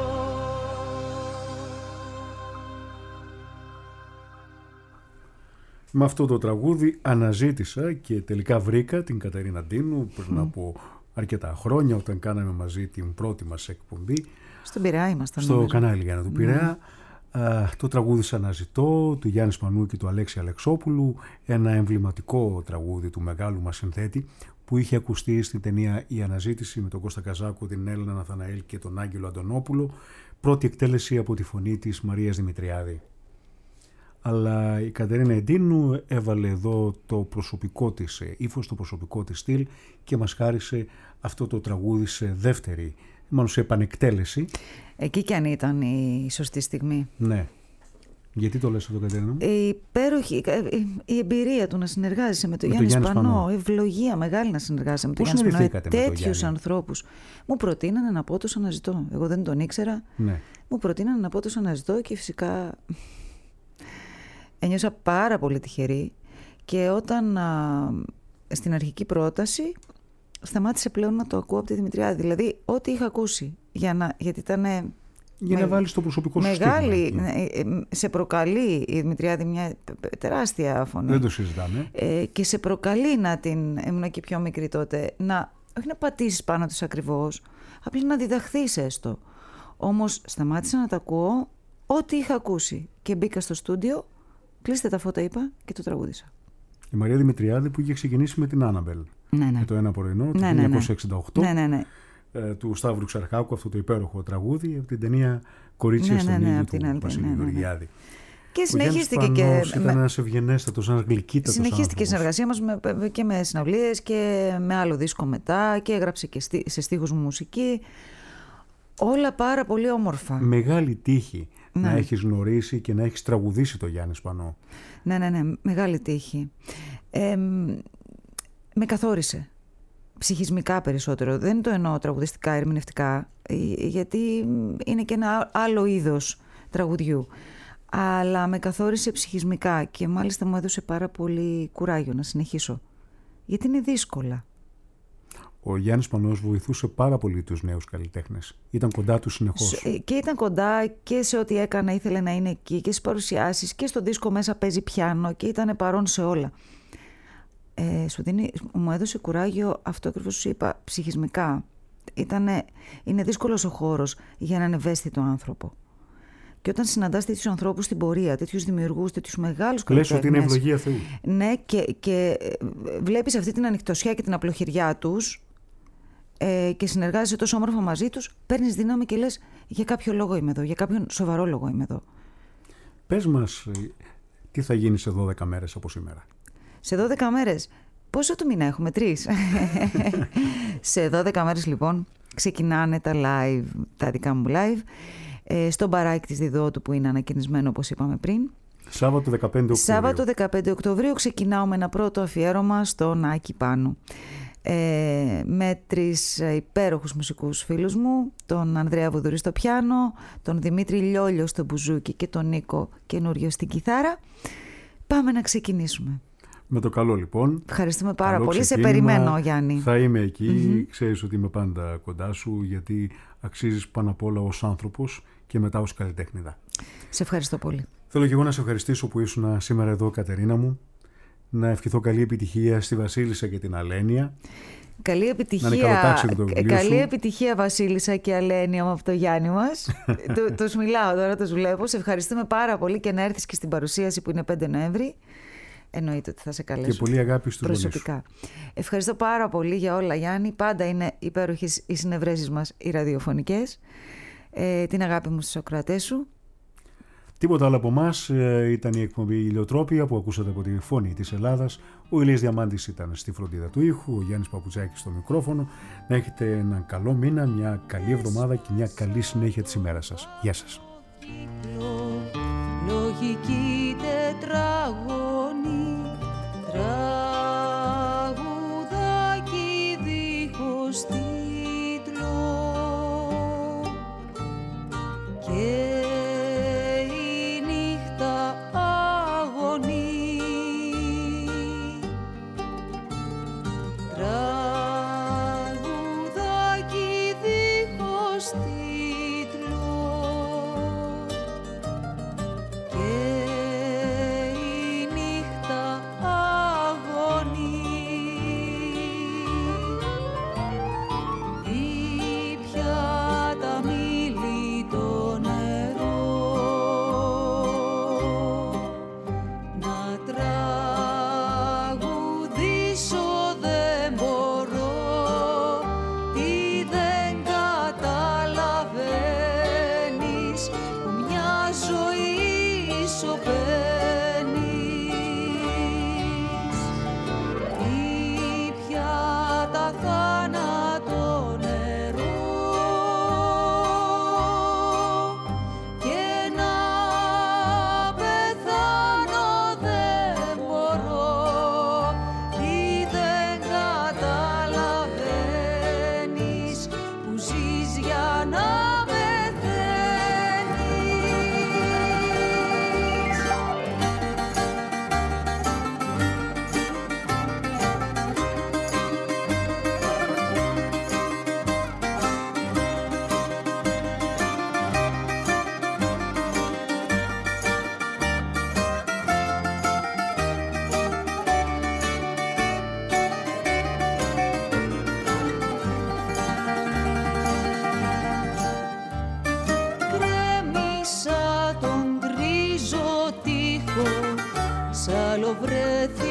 Με αυτό το τραγούδι αναζήτησα και τελικά βρήκα την Κατερίνα Ντίνου πριν από αρκετά χρόνια, όταν κάναμε μαζί την πρώτη μας εκπομπή. Στον Πειραιά ήμασταν. Στο νομίζω. κανάλι Γιάννα του Πειραιά. Α, το τραγούδι «Σ' αναζητώ» του Γιάννη Σπανού και του Αλέξη Αλεξόπουλου, ένα εμβληματικό τραγούδι του μεγάλου μας συνθέτη που είχε ακουστεί στην ταινία «Η Αναζήτηση» με τον Κώστα Καζάκο, την Έλληνα Ναθαναήλ και τον Άγγελο Αντωνόπουλο, πρώτη εκτέλεση από τη φωνή της Μαρίας Δημητριάδη. Αλλά η Κατερίνα Εντίνου έβαλε εδώ το προσωπικό της ύφος, το προσωπικό της στυλ και μας χάρισε αυτό το τραγούδι σε δεύτερη, μάλλον σε επανεκτέλεση. Εκεί κι αν ήταν η σωστή στιγμή. Ναι. Γιατί το λες αυτό, Κατερίνα? Η υπέροχη, η εμπειρία του να συνεργάζεσαι με τον με Γιάννη το Σπανό, Σπανό. ευλογία μεγάλη να συνεργάζεσαι με τον Πώς Γιάννη Σπανό. συναντηθήκατε με τον Τέτοιους Γιάννη? ανθρώπους. Μου προτείνανε να πω το «Σ' αναζητώ». Εγώ δεν τον ήξερα. Ναι. Μου προτείνανε να πω το «Σ' αναζητώ» και φυσικά ένιωσα πάρα πολύ τυχερή. Και όταν α, στην αρχική πρόταση σταμάτησε πλέον να το ακούω από τη Δημητριάδη. Δηλαδή, ό,τι είχα ακούσει. Για να, γιατί ήταν. Για με, να βάλεις το προσωπικό σου μεγάλη, στίγμα. ναι. Σε προκαλεί η Δημητριάδη μια τεράστια φωνή. Δεν το συζητάμε. Ε, και σε προκαλεί να την. Ήμουν και πιο μικρή τότε. Να, όχι να πατήσεις πάνω της ακριβώς, απλά να διδαχθείς έστω. Όμως σταμάτησα να τα ακούω ό,τι είχα ακούσει. Και μπήκα στο στούντιο, κλείστε τα φώτα, είπα, και το τραγούδισα. Η Μαρία Δημητριάδη που είχε ξεκινήσει με την Άναμπελ. Ναι, ναι. Με το «Ένα πρωινό» του Ναι, ναι, ναι. χίλια εννιακόσια εξήντα οκτώ. Ναι, ναι, ναι. Του Σταύρου Ξαρχάκου, αυτό το υπέροχο τραγούδι από την ταινία «Κορίτσια Ναι, στον ναι, ναι, ήλιο» από την του άλλη, Βασίλη ναι, ναι, ναι. Γεωργιάδη. Και Ο Γιάννης συνεχίστηκε και. Σπανός ήταν με- ένας ευγενέστατος, ένας γλυκύτατος Συνεχίστηκε η άνθρωπος. συνεργασία μας με, και με συναυλίες και με άλλο δίσκο μετά και έγραψε και στη, σε στίχους μου μουσική. Όλα πάρα πολύ όμορφα. Μεγάλη τύχη Ναι. να έχεις γνωρίσει και να έχεις τραγουδήσει το Γιάννη Σπανό. Ναι, ναι, ναι, μεγάλη τύχη. Ε, μ, με καθόρισε. Ψυχισμικά περισσότερο. Δεν το εννοώ τραγουδιστικά, ερμηνευτικά, ε, γιατί είναι και ένα άλλο είδος τραγουδιού. Αλλά με καθόρισε ψυχισμικά και μάλιστα μου έδωσε πάρα πολύ κουράγιο να συνεχίσω. Γιατί είναι δύσκολα. Ο Γιάννης Σπανός βοηθούσε πάρα πολύ τους νέους καλλιτέχνες. Ήταν κοντά τους συνεχώς. Ε, Και ήταν κοντά και σε ό,τι έκανα ήθελε να είναι εκεί και στις παρουσιάσεις και στο δίσκο μέσα παίζει πιάνο και ήταν παρόν σε όλα. Ε, σου δίνει, μου έδωσε κουράγιο αυτό ακριβώς σου είπα, ψυχισμικά. Ήτανε, είναι δύσκολος ο χώρος για έναν ευαίσθητο άνθρωπο. Και όταν συναντάς τέτοιους ανθρώπους στην πορεία, τέτοιους δημιουργούς, τέτοιους μεγάλους Λες καλλιτέχνες. ότι είναι ευλογία Θεού. Ναι, και, και βλέπεις αυτή την ανοιχτωσιά και την απλοχεριά τους ε, και συνεργάζεσαι τόσο όμορφα μαζί τους, παίρνεις δύναμη και λες για κάποιο λόγο είμαι εδώ, για κάποιον σοβαρό λόγο είμαι εδώ. Πες μας, τι θα γίνει σε δώδεκα μέρες από σήμερα? Σε δώδεκα μέρες, πόσο του μήνα έχουμε, τρεις. Σε δώδεκα μέρες λοιπόν ξεκινάνε τα live, τα δικά μου live, ε, στο μπαράκι της Διδότου που είναι ανακαινισμένο όπως είπαμε πριν. Σάββατο δεκαπέντε Οκτωβρίου. Σάββατο δεκαπέντε Οκτωβρίου ξεκινάω με ένα πρώτο αφιέρωμα στον Άκη Πάνου. Ε, με τρεις υπέροχους μουσικούς φίλους μου, τον Ανδρέα Βουδουρή στο πιάνο, τον Δημήτρη Λιόλιο στο μπουζούκι και τον Νίκο καινούριο στην κιθάρα. Πάμε να ξεκινήσουμε. Με το καλό λοιπόν. Ευχαριστούμε πάρα Καλό πολύ. ξεκίνημα. Σε περιμένω, Γιάννη. Θα είμαι εκεί. Mm-hmm. Ξέρεις ότι είμαι πάντα κοντά σου, γιατί αξίζεις πάνω απ' όλα ως άνθρωπος και μετά ως καλλιτέχνηδα. Σε ευχαριστώ πολύ. Θέλω και εγώ να σε ευχαριστήσω που ήσουν σήμερα εδώ, Κατερίνα μου. Να ευχηθώ καλή επιτυχία στη Βασίλισσα και την Αλένια. Καλή Να επιτυχία, είναι καλοτάξιο το βιβλίο καλή σου. επιτυχία Βασίλισσα και Αλένια μου από το Γιάννη μας. του, τους μιλάω τώρα, τους βλέπω. Σε ευχαριστούμε πάρα πολύ και να έρθεις και στην παρουσίαση που είναι πέντε Νοέμβρη. Εννοείται ότι θα σε καλέσω. Και πολύ αγάπη στους γονείς σου. Προσωπικά. Ευχαριστώ πάρα πολύ για όλα, Γιάννη. Πάντα είναι υπέροχες οι συνευρέσεις μας οι ραδιοφωνικές. Ε, την αγάπη μου στους ακροατές σου. Τίποτα άλλο από εμάς. Ήταν η εκπομπή Ηλιοτρόπια που ακούσατε από τη Φωνή της Ελλάδας. Ο Ηλίας Διαμάντης ήταν στη φροντίδα του ήχου, ο Γιάννης Παπουτσάκης στο μικρόφωνο. Να έχετε έναν καλό μήνα, μια καλή εβδομάδα και μια καλή συνέχεια της ημέρας σας. Γεια σας. Λογική τετράγωνη, τραγουδάκι δίχως τίτλο και η νύχτα σωπαίνεις ή πια τα θάνατο νερό και να πεθάνω δεν μπορώ ή δεν καταλαβαίνεις που ζεις για να βρέθη